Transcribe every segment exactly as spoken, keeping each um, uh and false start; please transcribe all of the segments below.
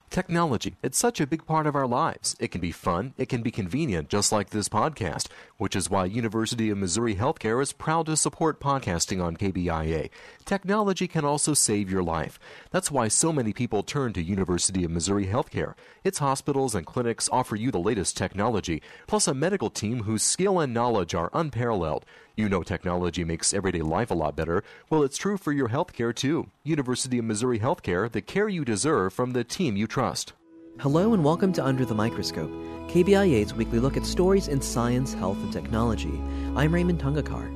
Technology, it's such a big part of our lives. It can be fun, it can be convenient, just like this podcast, which is why University of Missouri Healthcare is proud to support podcasting on K B I A. Technology can also save your life. That's why so many people turn to University of Missouri Healthcare. Its hospitals and clinics offer you the latest technology, plus a medical team whose skill and knowledge are unparalleled. You know technology makes everyday life a lot better. Well, it's true for your healthcare, too. University of Missouri Healthcare, the care you deserve from the team you trust. Hello and welcome to Under the Microscope, K B I A's weekly look at stories in science, health, and technology. I'm Raymond Tungakar.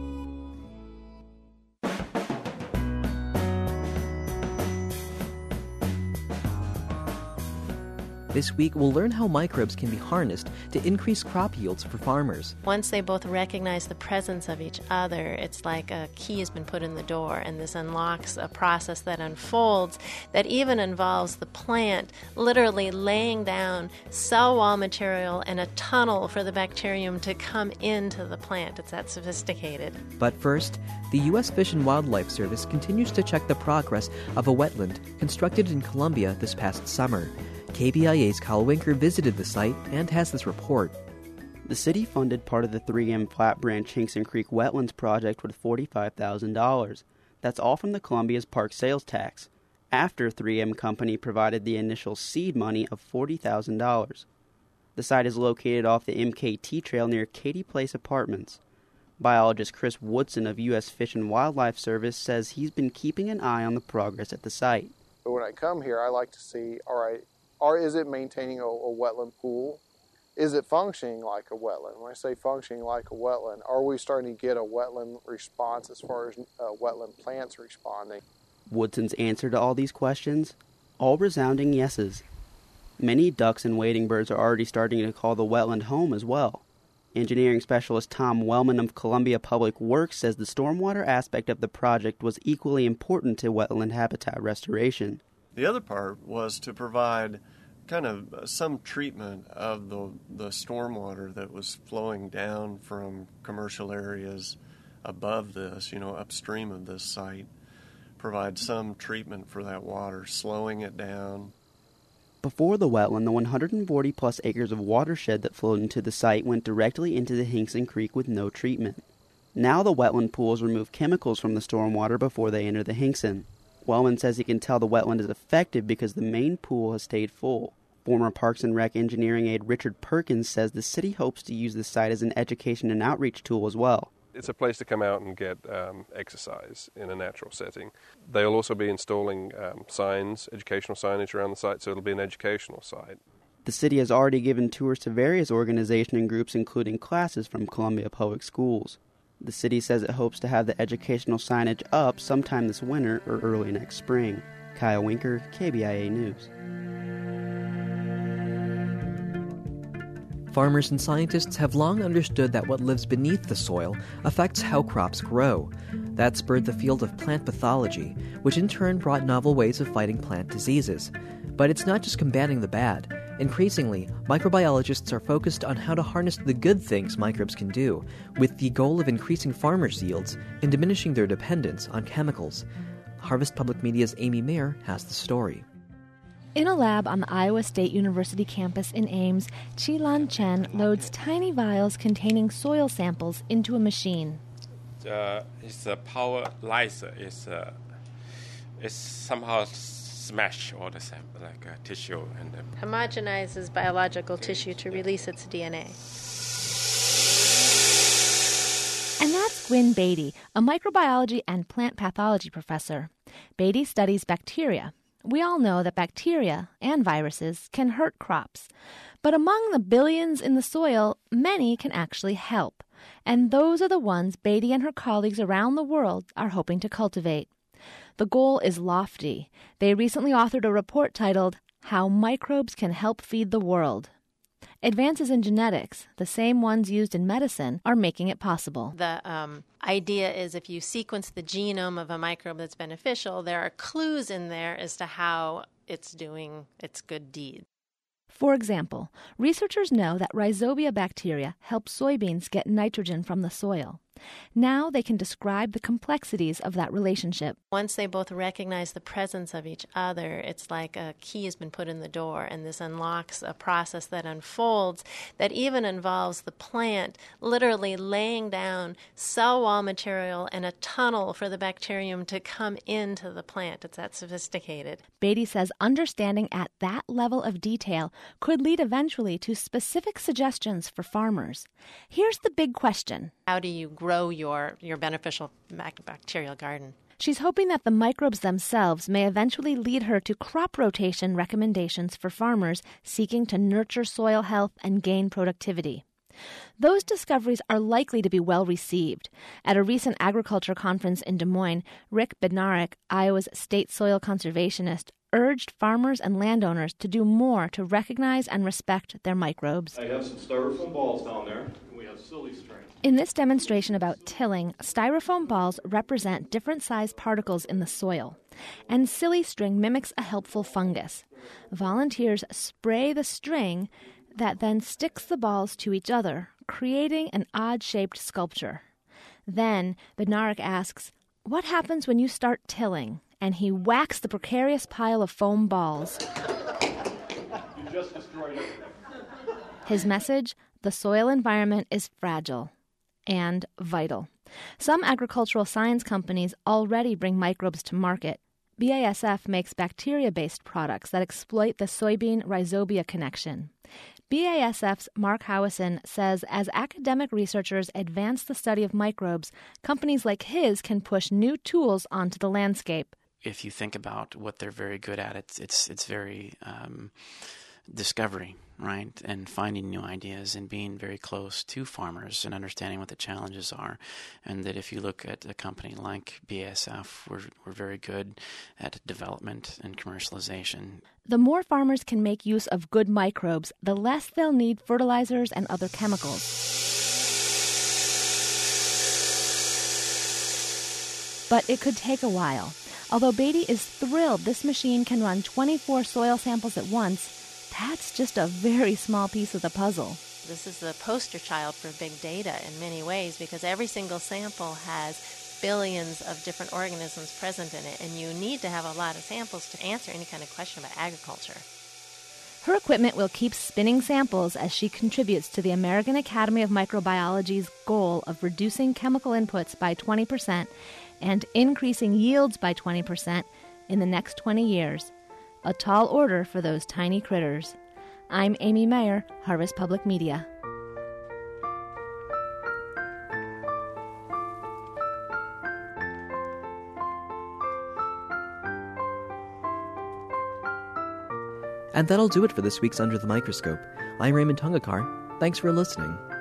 This week, we'll learn how microbes can be harnessed to increase crop yields for farmers. Once they both recognize the presence of each other, it's like a key has been put in the door, and this unlocks a process that unfolds that even involves the plant literally laying down cell wall material and a tunnel for the bacterium to come into the plant. It's that sophisticated. But first, the U S Fish and Wildlife Service continues to check the progress of a wetland constructed in Colombia this past summer. K B I A's Kyle Winker visited the site and has this report. The city funded part of the three M Flat Branch Hinkson Creek Wetlands project with forty-five thousand dollars. That's all from the Columbia's park sales tax, after three M Company provided the initial seed money of forty thousand dollars. The site is located off the M K T Trail near Katy Place Apartments. Biologist Chris Woodson of U S Fish and Wildlife Service says he's been keeping an eye on the progress at the site. But when I come here, I like to see, all right, or is it maintaining a, a wetland pool? Is it functioning like a wetland? When I say functioning like a wetland, are we starting to get a wetland response as far as uh, wetland plants responding? Woodson's answer to all these questions? All resounding yeses. Many ducks and wading birds are already starting to call the wetland home as well. Engineering specialist Tom Wellman of Columbia Public Works says the stormwater aspect of the project was equally important to wetland habitat restoration. The other part was to provide kind of some treatment of the the stormwater that was flowing down from commercial areas above this, you know, upstream of this site. Provide some treatment for that water, slowing it down. Before the wetland, the one hundred forty plus acres of watershed that flowed into the site went directly into the Hinkson Creek with no treatment. Now the wetland pools remove chemicals from the stormwater before they enter the Hinkson. Wellman says he can tell the wetland is effective because the main pool has stayed full. Former Parks and Rec engineering aide Richard Perkins says the city hopes to use the site as an education and outreach tool as well. It's a place to come out and get um, exercise in a natural setting. They'll also be installing um, signs, educational signage around the site, so it'll be an educational site. The city has already given tours to various organizations and groups, including classes from Columbia Public Schools. The city says it hopes to have the educational signage up sometime this winter or early next spring. Kyle Winker, K B I A News. Farmers and scientists have long understood that what lives beneath the soil affects how crops grow. That spurred the field of plant pathology, which in turn brought novel ways of fighting plant diseases. But it's not just combating the bad. Increasingly, microbiologists are focused on how to harness the good things microbes can do, with the goal of increasing farmers' yields and diminishing their dependence on chemicals. Harvest Public Media's Amy Mayer has the story. In a lab on the Iowa State University campus in Ames, Chi-Lan Chen loads tiny vials containing soil samples into a machine. Uh, it's a power lyser. It's, uh, it's somehow smash all the sample, like a tissue. and um, Homogenizes biological tissue to release its D N A. And that's Gwyn Beatty, a microbiology and plant pathology professor. Beatty studies bacteria. We all know that bacteria and viruses can hurt crops. But among the billions in the soil, many can actually help. And those are the ones Beatty and her colleagues around the world are hoping to cultivate. The goal is lofty. They recently authored a report titled, How Microbes Can Help Feed the World. Advances in genetics, the same ones used in medicine, are making it possible. The um, idea is if you sequence the genome of a microbe that's beneficial, there are clues in there as to how it's doing its good deed. For example, researchers know that Rhizobia bacteria help soybeans get nitrogen from the soil. Now they can describe the complexities of that relationship. Once they both recognize the presence of each other, it's like a key has been put in the door, and this unlocks a process that unfolds that even involves the plant literally laying down cell wall material and a tunnel for the bacterium to come into the plant. It's that sophisticated. Beatty says understanding at that level of detail could lead eventually to specific suggestions for farmers. Here's the big question. How do you grow your, your beneficial bacterial garden? She's hoping that the microbes themselves may eventually lead her to crop rotation recommendations for farmers seeking to nurture soil health and gain productivity. Those discoveries are likely to be well received. At a recent agriculture conference in Des Moines, Rick Bednarik, Iowa's state soil conservationist, urged farmers and landowners to do more to recognize and respect their microbes. I have some styrofoam balls down there, and we have silly string. In this demonstration about tilling, styrofoam balls represent different sized particles in the soil, and silly string mimics a helpful fungus. Volunteers spray the string that then sticks the balls to each other, creating an odd-shaped sculpture. Then Bednarik asks, "What happens when you start tilling?" And he whacks the precarious pile of foam balls. You just destroyed everything. His message, the soil environment is fragile and vital. Some agricultural science companies already bring microbes to market. B A S F makes bacteria-based products that exploit the soybean-rhizobia connection. B A S F's Mark Howison says as academic researchers advance the study of microbes, companies like his can push new tools onto the landscape. If you think about what they're very good at, it's it's it's very um, discovery, right? And finding new ideas and being very close to farmers and understanding what the challenges are. And that if you look at a company like B A S F, we're we're very good at development and commercialization. The more farmers can make use of good microbes, the less they'll need fertilizers and other chemicals. But it could take a while. Although Beatty is thrilled this machine can run twenty-four soil samples at once, that's just a very small piece of the puzzle. This is the poster child for big data in many ways because every single sample has billions of different organisms present in it, and you need to have a lot of samples to answer any kind of question about agriculture. Her equipment will keep spinning samples as she contributes to the American Academy of Microbiology's goal of reducing chemical inputs by twenty percent and increasing yields by twenty percent in the next twenty years. A tall order for those tiny critters. I'm Amy Meyer, Harvest Public Media. And that'll do it for this week's Under the Microscope. I'm Raymond Tungakar. Thanks for listening.